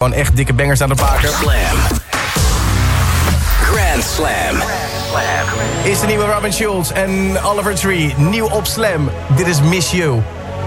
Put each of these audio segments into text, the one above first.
Gewoon echt dikke bangers aan het maken. Slam. Grand Slam. Is de nieuwe Robin Schulz en Oliver Tree. Nieuw op Slam. Dit is Miss You.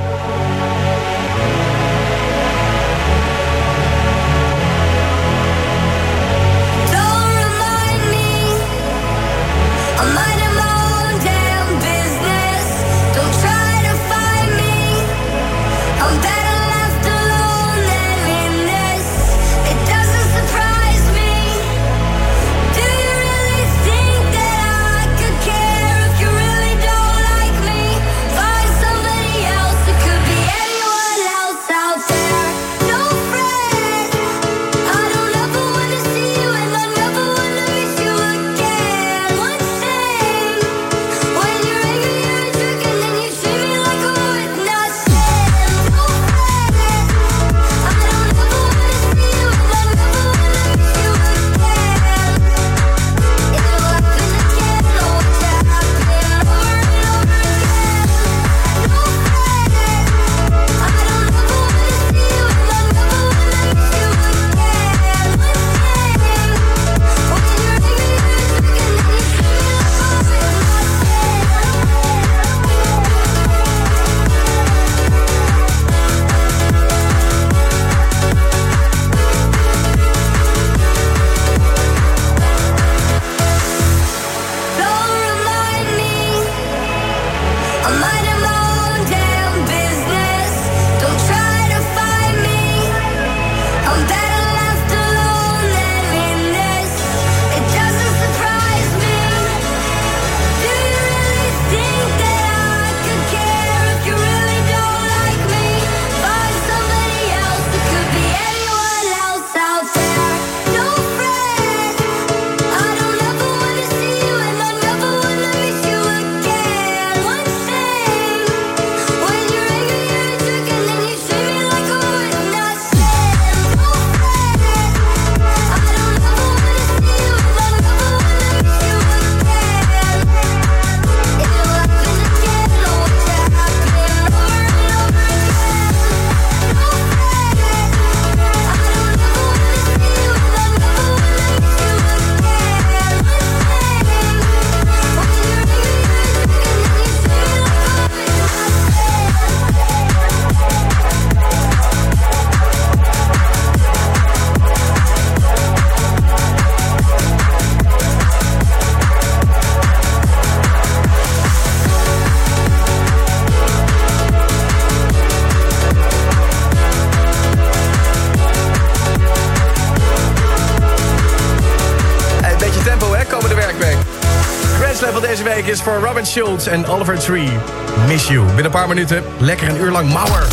Is voor Robin Schulz en Oliver Tree. Miss You. Binnen een paar minuten lekker een uur lang mauer.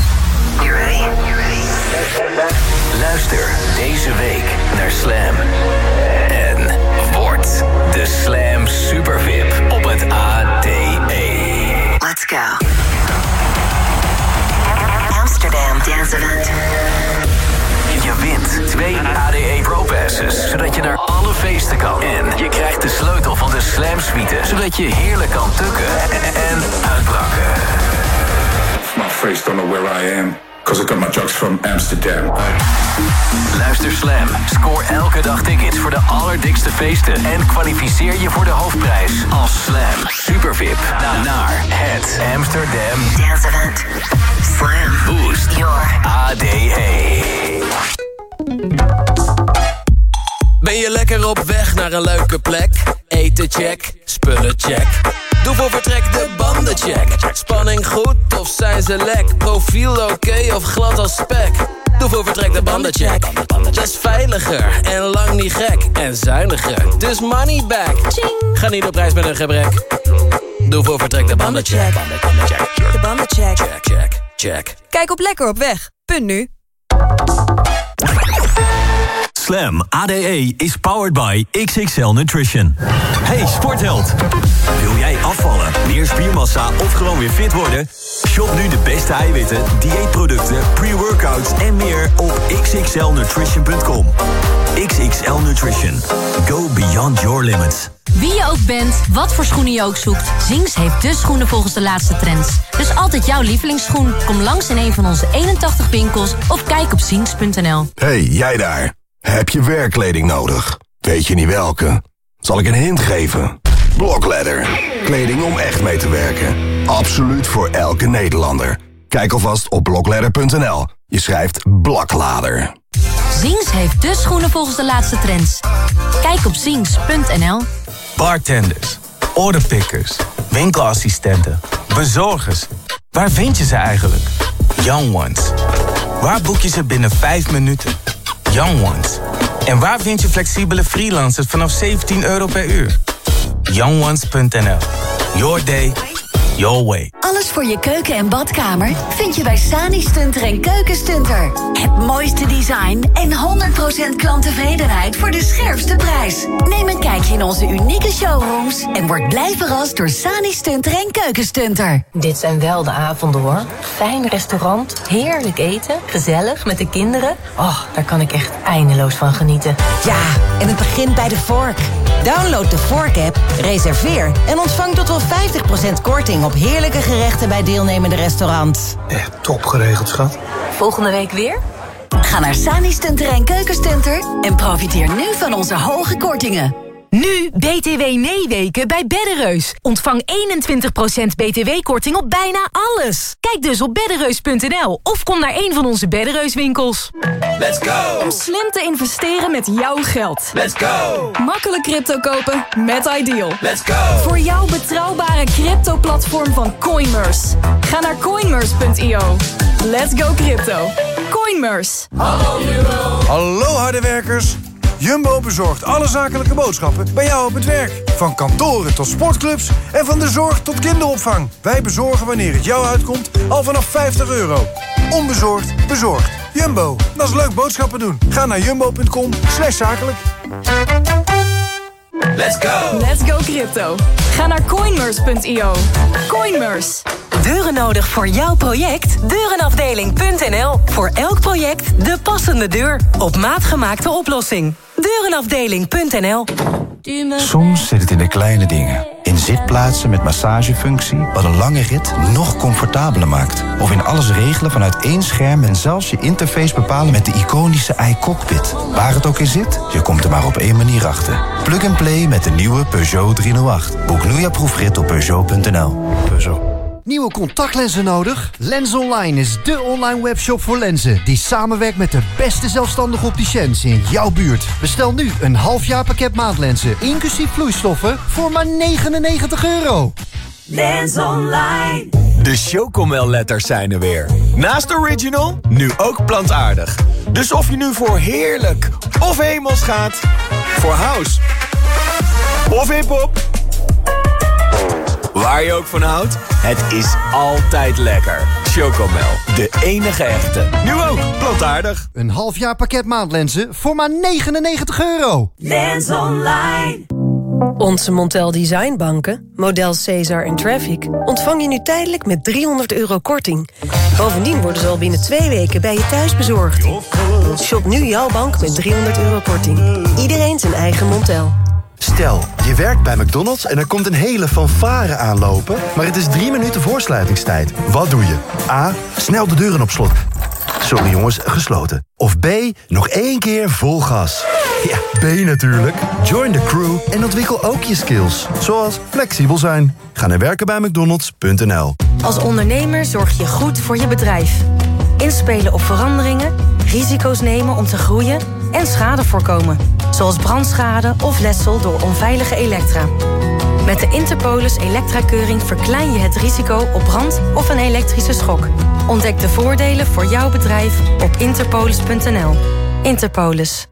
You ready? Luister deze week naar Slam. En word de Slam Supervip op het ADE. Let's go. Amsterdam Dance Event. Je wint 2 ADE Pro Passes, zodat je naar alle feesten kan. En je krijgt de sleutel van de Slam Suite, zodat je heerlijk kan tukken en uitbraken. My face don't know where I am, cause I got my drugs from Amsterdam. Luister Slam, scoor elke dag tickets voor de allerdikste feesten en kwalificeer je voor de hoofdprijs als Slam Supervip naar het Amsterdam Dance Event. Slam. Boost Your ADE. Ben je lekker op weg naar een leuke plek? Eten check, spullen check. Doe voor vertrek de banden check. Spanning goed of zijn ze lek? Profiel oké of glad als spek? Doe voor vertrek de banden check. Dat is veiliger en lang niet gek. En zuiniger, dus money back. Ga niet op reis met een gebrek. Doe voor vertrek de banden check. De banden check. Check. Kijk op lekkeropweg.nu. Slam ADE is powered by XXL Nutrition. Hey sportheld, wil jij afvallen, meer spiermassa of gewoon weer fit worden? Shop nu de beste eiwitten, dieetproducten, pre-workouts en meer op xxlnutrition.com. XXL Nutrition. Go beyond your limits. Wie je ook bent, wat voor schoenen je ook zoekt, Zinks heeft de schoenen volgens de laatste trends. Dus altijd jouw lievelingsschoen. Kom langs in een van onze 81 winkels of kijk op zinks.nl. Hey, jij daar. Heb je werkkleding nodig? Weet je niet welke? Zal ik een hint geven? Blokletter. Kleding om echt mee te werken. Absoluut voor elke Nederlander. Kijk alvast op blokletter.nl. Je schrijft Blaklader. Zinks heeft de schoenen volgens de laatste trends. Kijk op zinks.nl. Bartenders, orderpickers, winkelassistenten, bezorgers. Waar vind je ze eigenlijk? Young Ones. Waar boek je ze binnen 5 minuten? Young Ones. En waar vind je flexibele freelancers vanaf €17 per uur? YoungOnes.nl. Your day, your way. Alles voor je keuken en badkamer vind je bij Sani Stunter en Keukenstunter. Het mooiste design en 100% klanttevredenheid voor de scherpste prijs. Neem een kijkje in onze unieke showrooms en word blij verrast door Sani Stunter en Keukenstunter. Dit zijn wel de avonden hoor. Fijn restaurant, heerlijk eten, gezellig met de kinderen. Oh, daar kan ik echt eindeloos van genieten. Ja, en het begint bij de Vork. Download de Vork-app, reserveer en ontvang tot wel 50% korting op heerlijke gerechten bij deelnemende restaurants. Echt top geregeld, schat. Volgende week weer? Ga naar Sani Stunter en Keukenstunter en profiteer nu van onze hoge kortingen. Nu BTW Neeweken bij Beddereus. Ontvang 21% BTW-korting op bijna alles. Kijk dus op beddereus.nl of kom naar een van onze Beddereus-winkels. Let's go! Om slim te investeren met jouw geld. Let's go! Makkelijk crypto kopen met Ideal. Let's go! Voor jouw betrouwbare crypto-platform van Coinmerce. Ga naar coinmerce.io. Let's go crypto. Coinmerce. Hallo harde werkers. Jumbo bezorgt alle zakelijke boodschappen bij jou op het werk. Van kantoren tot sportclubs en van de zorg tot kinderopvang. Wij bezorgen wanneer het jou uitkomt al vanaf €50. Onbezorgd, bezorgd. Jumbo, dat is leuk boodschappen doen. Ga naar jumbo.com/zakelijk. Let's go! Let's go crypto. Ga naar coinmerce.io. Coinmerce. Deuren nodig voor jouw project? Deurenafdeling.nl. Voor elk project de passende deur. Op maat gemaakte oplossing. Deurenafdeling.nl. Soms zit het in de kleine dingen. In zitplaatsen met massagefunctie, wat een lange rit nog comfortabeler maakt. Of in alles regelen vanuit één scherm en zelfs je interface bepalen met de iconische iCockpit. Waar het ook in zit, je komt er maar op één manier achter. Plug and play met de nieuwe Peugeot 308. Boek nu je proefrit op Peugeot.nl. Peugeot. Nieuwe contactlenzen nodig? Lens Online is dé online webshop voor lenzen die samenwerkt met de beste zelfstandige opticiens in jouw buurt. Bestel nu een halfjaar pakket maandlenzen, inclusief vloeistoffen, voor maar €99. Lens Online. De Chocomel-letters zijn er weer. Naast original, nu ook plantaardig. Dus of je nu voor heerlijk of hemels gaat, voor house of hiphop, waar je ook van houdt, het is altijd lekker. Chocomel, de enige echte. Nu ook plantaardig. Een halfjaar pakket maandlenzen voor maar €99. Lens Online. Onze Montel Designbanken, model Caesar en Traffic, ontvang je nu tijdelijk met €300 korting. Bovendien worden ze al binnen 2 weken bij je thuis bezorgd. Shop nu jouw bank met €300 korting. Iedereen zijn eigen Montel. Stel, je werkt bij McDonald's en er komt een hele fanfare aanlopen, maar het is 3 minuten voor sluitingstijd. Wat doe je? A, snel de deuren op slot. Sorry jongens, gesloten. Of B, nog 1 keer vol gas. Ja, B natuurlijk. Join the crew en ontwikkel ook je skills. Zoals flexibel zijn. Ga naar werkenbijmcdonalds.nl. Als ondernemer zorg je goed voor je bedrijf. Inspelen op veranderingen, risico's nemen om te groeien en schade voorkomen. Zoals brandschade of letsel door onveilige elektra. Met de Interpolis Elektra-keuring verklein je het risico op brand of een elektrische schok. Ontdek de voordelen voor jouw bedrijf op interpolis.nl. Interpolis.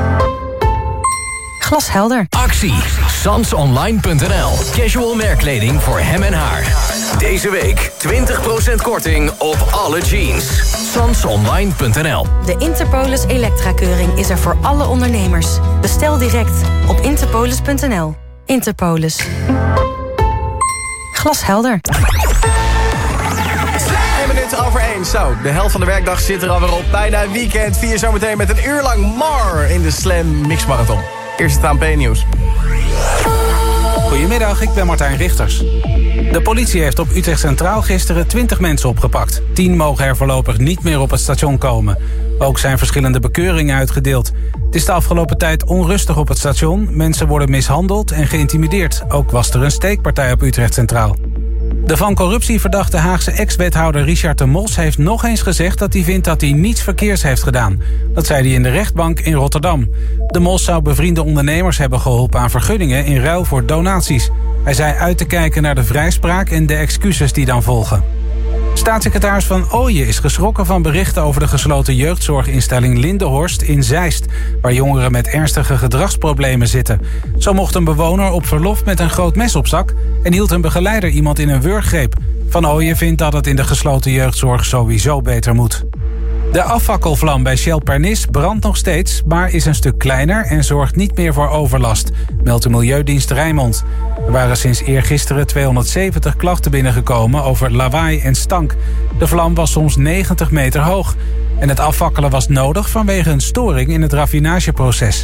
Glashelder. Actie. Sansonline.nl. Casual merkkleding voor hem en haar. Deze week 20% korting op alle jeans. Sansonline.nl. De Interpolis Elektra-keuring is er voor alle ondernemers. Bestel direct op interpolis.nl. Interpolis. Glashelder. 1 minuut over 1. iedereen. Zo, de helft van de werkdag zit er alweer op. Bijna een weekend. 4 zometeen met een uur lang Mar in de Slam Mix Marathon. Eerst het ANP-nieuws. Goedemiddag, ik ben Martijn Richters. De politie heeft op Utrecht Centraal gisteren 20 mensen opgepakt. 10 mogen er voorlopig niet meer op het station komen. Ook zijn verschillende bekeuringen uitgedeeld. Het is de afgelopen tijd onrustig op het station. Mensen worden mishandeld en geïntimideerd. Ook was er een steekpartij op Utrecht Centraal. De van corruptie verdachte Haagse ex-wethouder Richard de Mos heeft nog eens gezegd dat hij vindt dat hij niets verkeers heeft gedaan. Dat zei hij in de rechtbank in Rotterdam. De Mos zou bevriende ondernemers hebben geholpen aan vergunningen in ruil voor donaties. Hij zei uit te kijken naar de vrijspraak en de excuses die dan volgen. Staatssecretaris Van Ooyen is geschrokken van berichten over de gesloten jeugdzorginstelling Lindenhorst in Zeist, waar jongeren met ernstige gedragsproblemen zitten. Zo mocht een bewoner op verlof met een groot mes op zak en hield een begeleider iemand in een wurggreep. Van Ooyen vindt dat het in de gesloten jeugdzorg sowieso beter moet. De afvakkelvlam bij Shell Pernis brandt nog steeds, maar is een stuk kleiner en zorgt niet meer voor overlast, meldt de Milieudienst Rijnmond. Er waren sinds eergisteren 270 klachten binnengekomen over lawaai en stank. De vlam was soms 90 meter hoog. En het afvakkelen was nodig vanwege een storing in het raffinageproces.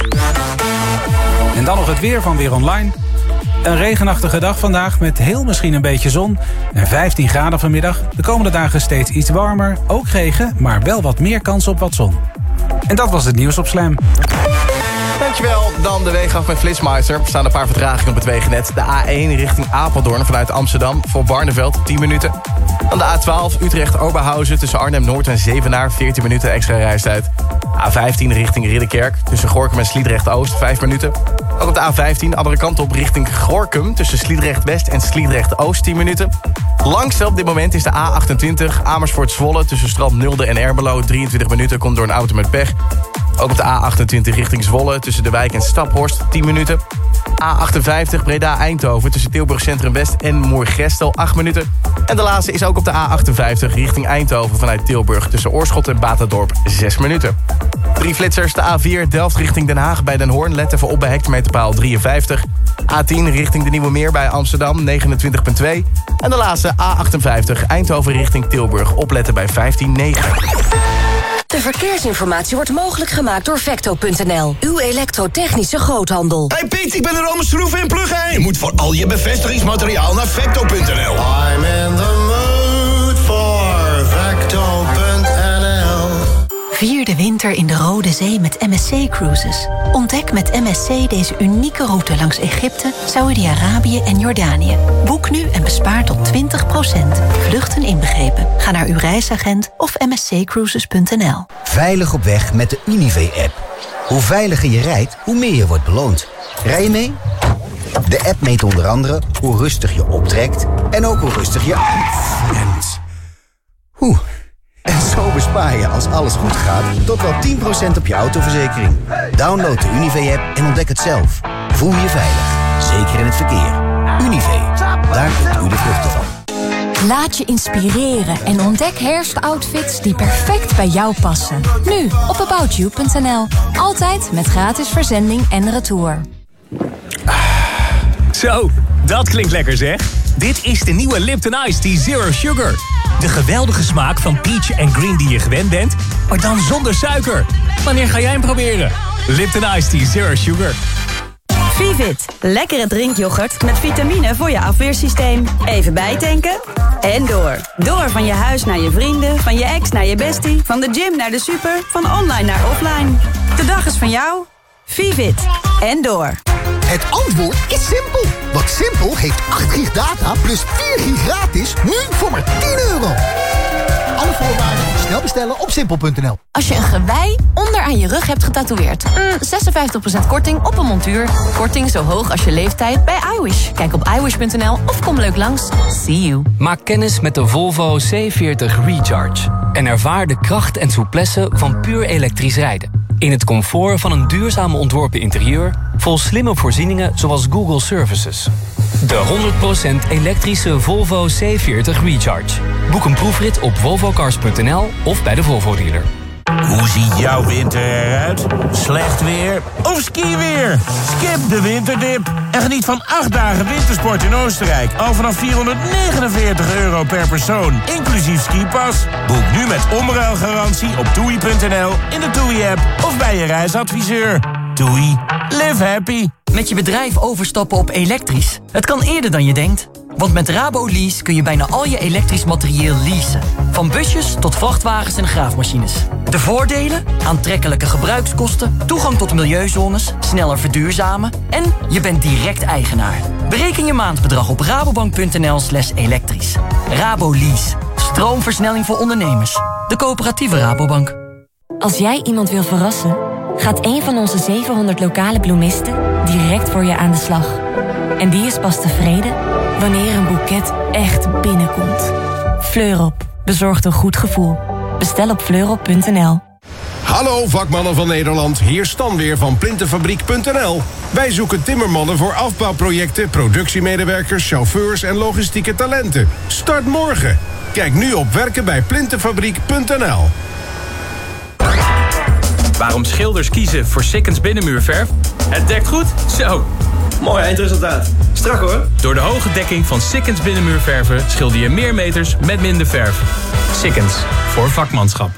En dan nog het weer van Weer Online. Een regenachtige dag vandaag met heel misschien een beetje zon en 15 graden vanmiddag. De komende dagen steeds iets warmer, ook regen, maar wel wat meer kans op wat zon. En dat was het nieuws op Slam. Dankjewel. Dan de wegen af met Flitsmeister. Er staan een paar vertragingen op het wegennet. De A1 richting Apeldoorn vanuit Amsterdam voor Barneveld 10 minuten. Dan de A12 Utrecht-Oberhausen tussen Arnhem-Noord en Zevenaar 14 minuten extra reistijd. A15 richting Ridderkerk tussen Gorinchem en Sliedrecht-Oost 5 minuten. Ook op de A15 andere kant op richting Gorinchem tussen Sliedrecht-West en Sliedrecht-Oost 10 minuten. Langste op dit moment is de A28 Amersfoort-Zwolle tussen Strand Nulde en Ermelo 23 minuten, komt door een auto met pech. Ook op de A28 richting Zwolle tussen de wijk en Staphorst 10 minuten. A58 Breda-Eindhoven tussen Tilburg Centrum West en Moergestel 8 minuten. En de laatste is ook op de A58 richting Eindhoven vanuit Tilburg tussen Oorschot en Baterdorp 6 minuten. 3 flitsers, de A4 Delft richting Den Haag bij Den Hoorn. Let even op bij hectometerpaal 53. A10 richting de Nieuwe Meer bij Amsterdam 29,2. En de laatste A58 Eindhoven richting Tilburg. Opletten bij 15,9. De verkeersinformatie wordt mogelijk gemaakt door Vecto.nl. Uw elektrotechnische groothandel. Hey Piet, ik ben de Rome Schroeven in Pluggen. Je moet voor al je bevestigingsmateriaal naar Vecto.nl. I'm in the mood for Vecto.nl. Vier de winter in de Rode Zee met MSC Cruises. Ontdek met MSC deze unieke route langs Egypte, Saoedi-Arabië en Jordanië. Boek nu en bespaar tot 20%. Vluchten inbegrepen. Ga naar uw reisagent of msccruises.nl. Veilig op weg met de Unive-app. Hoe veiliger je rijdt, hoe meer je wordt beloond. Rij je mee? De app meet onder andere hoe rustig je optrekt en ook hoe rustig je uitrent. En zo bespaar je, als alles goed gaat, tot wel 10% op je autoverzekering. Download de Unive-app en ontdek het zelf. Voel je veilig, zeker in het verkeer. Unive, daar kunt u de vruchten van. Laat je inspireren en ontdek herfstoutfits die perfect bij jou passen. Nu op aboutyou.nl. Altijd met gratis verzending en retour. Zo, dat klinkt lekker zeg. Dit is de nieuwe Lipton Ice Tea Zero Sugar. De geweldige smaak van peach en green die je gewend bent, maar dan zonder suiker. Wanneer ga jij hem proberen? Lipton Ice Tea Zero Sugar. Vivit, lekkere drinkyoghurt met vitamine voor je afweersysteem. Even bijtanken en door. Door van je huis naar je vrienden, van je ex naar je bestie, van de gym naar de super, van online naar offline. De dag is van jou. Vivit en door. Het antwoord is simpel. Want Simpel heeft 8 gig data plus 4 gig gratis nu voor maar €10. Alle voorwaarden snel bestellen op simpel.nl. Als je een gewei onder aan je rug hebt getatoeëerd. 56% korting op een montuur. Korting zo hoog als je leeftijd bij iWish. Kijk op iWish.nl of kom leuk langs. See you. Maak kennis met de Volvo C40 Recharge. En ervaar de kracht en souplesse van puur elektrisch rijden. In het comfort van een duurzaam ontworpen interieur, vol slimme voorzieningen zoals Google Services. De 100% elektrische Volvo C40 Recharge. Boek een proefrit op volvocars.nl of bij de Volvo dealer. Hoe ziet jouw winter eruit? Slecht weer of skiweer? Skip de winterdip en geniet van 8 dagen wintersport in Oostenrijk. Al vanaf €449 per persoon, inclusief skipas. Boek nu met omruilgarantie op toei.nl, in de Toei-app of bij je reisadviseur. Toei. Live happy. Met je bedrijf overstappen op elektrisch? Het kan eerder dan je denkt. Want met Rabo Lease kun je bijna al je elektrisch materieel leasen. Van busjes tot vrachtwagens en graafmachines. De voordelen? Aantrekkelijke gebruikskosten, toegang tot milieuzones, sneller verduurzamen en je bent direct eigenaar. Bereken je maandbedrag op rabobank.nl/elektrisch. Rabo Lease. Stroomversnelling voor ondernemers. De coöperatieve Rabobank. Als jij iemand wil verrassen, gaat een van onze 700 lokale bloemisten direct voor je aan de slag. En die is pas tevreden wanneer een boeket echt binnenkomt. Fleurop bezorgt een goed gevoel. Bestel op fleurop.nl. Hallo vakmannen van Nederland, hier Stan weer van Plintenfabriek.nl. Wij zoeken timmermannen voor afbouwprojecten, productiemedewerkers, chauffeurs en logistieke talenten. Start morgen. Kijk nu op werkenbijplintenfabriek.nl. Waarom schilders kiezen voor Sikkens binnenmuurverf? Het dekt goed, zo. Mooi eindresultaat. Strak hoor. Door de hoge dekking van Sikkens binnenmuurverven schilder je meer meters met minder verf. Sikkens, voor vakmanschap.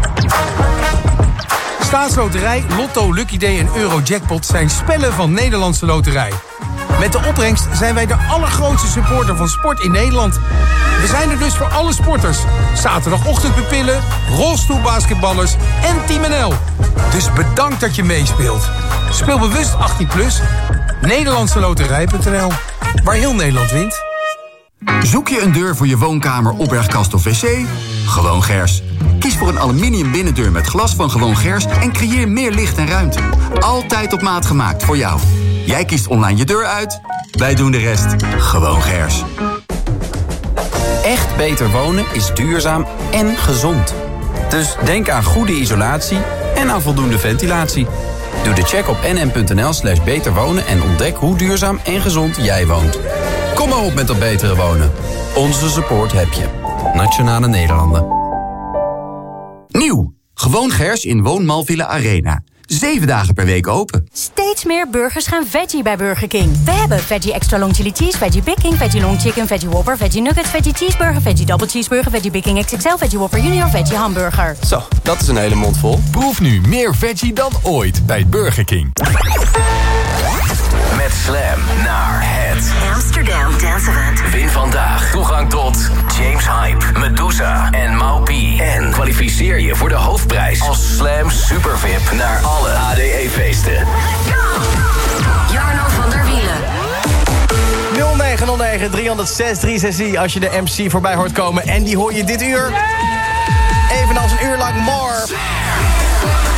Staatsloterij, Lotto, Lucky Day en Eurojackpot zijn spellen van Nederlandse Loterij. Met de opbrengst zijn wij de allergrootste supporter van sport in Nederland. We zijn er dus voor alle sporters. Zaterdagochtendpupillen, rolstoelbasketballers en Team NL. Dus bedankt dat je meespeelt. Speel bewust 18+. Nederlandseloterij.nl, waar heel Nederland wint. Zoek je een deur voor je woonkamer, opbergkast of wc? Gewoon Gers. Kies voor een aluminium binnendeur met glas van Gewoon Gers en creëer meer licht en ruimte. Altijd op maat gemaakt voor jou. Jij kiest online je deur uit, wij doen de rest. Gewoon Gers. Echt beter wonen is duurzaam en gezond. Dus denk aan goede isolatie en aan voldoende ventilatie. Doe de check op nm.nl/beterwonen en ontdek hoe duurzaam en gezond jij woont. Kom maar op met dat betere wonen. Onze support heb je. Nationale Nederlanden. Nieuw. Gewoon Gers in Woonmalvilla Arena. 7 dagen per week open. Steeds meer burgers gaan veggie bij Burger King. We hebben veggie extra long chili cheese, veggie Big King, veggie long chicken, veggie Whopper, veggie nuggets, veggie cheeseburger, veggie double cheeseburger, veggie Big King XXL, veggie Whopper Junior, veggie hamburger. Zo, dat is een hele mond vol. Proef nu meer veggie dan ooit bij Burger King. Met Slam naar het Amsterdam Dance Event. Win vandaag toegang tot James Hype, Medusa en Maupi. En kwalificeer je voor de hoofdprijs als Slam Supervip naar alle ADE-feesten. Jarno van der Wielen. 0909 306 363 als je de MC voorbij hoort komen. En die hoor je dit uur. Evenals een uur lang more.